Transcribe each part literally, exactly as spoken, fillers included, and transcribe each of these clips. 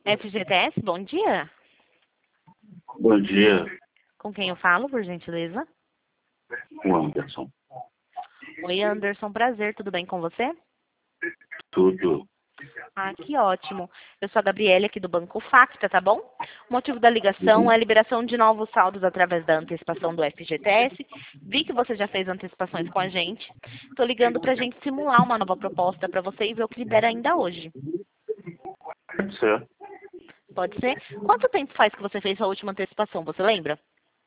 F G T S, bom dia. Bom dia, Com quem eu falo, por gentileza? o Anderson. Oi, Anderson, prazer, tudo bem com você? Tudo. Ah, que ótimo. Eu sou a Gabriele aqui do Banco Facta, tá bom? O motivo da ligação Uhum. é a liberação de novos saldos através da antecipação do F G T S. Vi que você já fez antecipações com a gente. Estou ligando para a gente simular uma nova proposta para você e ver o que libera ainda hoje. Pode ser. Pode ser? Quanto tempo faz que você fez a última antecipação, você lembra?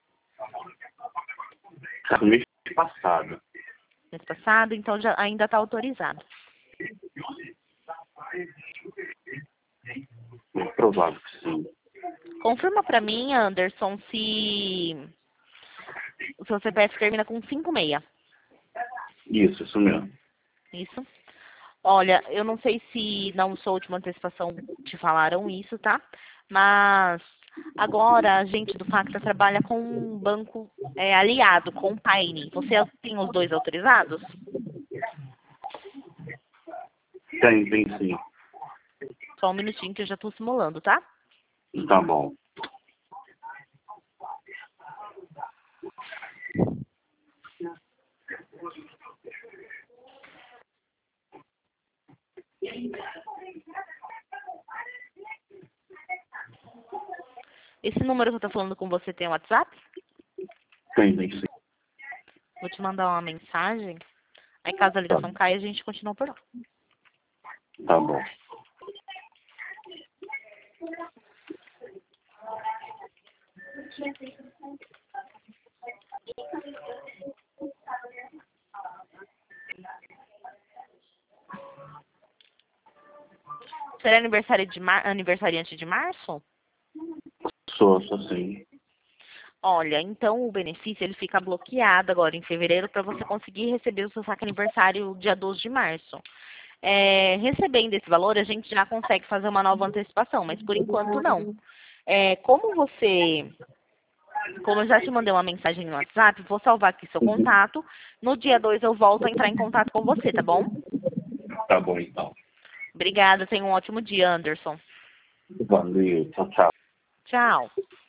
Tá no mês passado. Mês passado, então já ainda está autorizado. É provável que sim. Confirma para mim, Anderson, se o seu C P F termina com cinco seis. Isso, isso mesmo. Isso? Olha, eu não sei se na sua última antecipação te falaram isso, tá? Mas agora a gente do Facta trabalha com um banco é, aliado, com o Paine. Você tem os dois autorizados? Tem, tem sim. Só um minutinho que eu já estou simulando, tá? Tá bom. Esse número que eu estou falando com você tem WhatsApp? Tem, tem sim. Vou te mandar uma mensagem. Aí caso a ligação caia, a gente continua por lá. Tá bom. Você é aniversário de mar... aniversariante de março? Sou, sou sim. Olha, então o benefício ele fica bloqueado agora em fevereiro para você conseguir receber o seu saque aniversário dia doze de março. É, recebendo esse valor, a gente já consegue fazer uma nova antecipação, mas por enquanto não. É, como você, como eu já te mandei uma mensagem no WhatsApp, vou salvar aqui seu Uhum. contato. No dia dois eu volto a entrar em contato com você, tá bom? Tá bom, então. Obrigada, tenha um ótimo dia, Anderson. Valeu. Tchau, tchau. Tchau.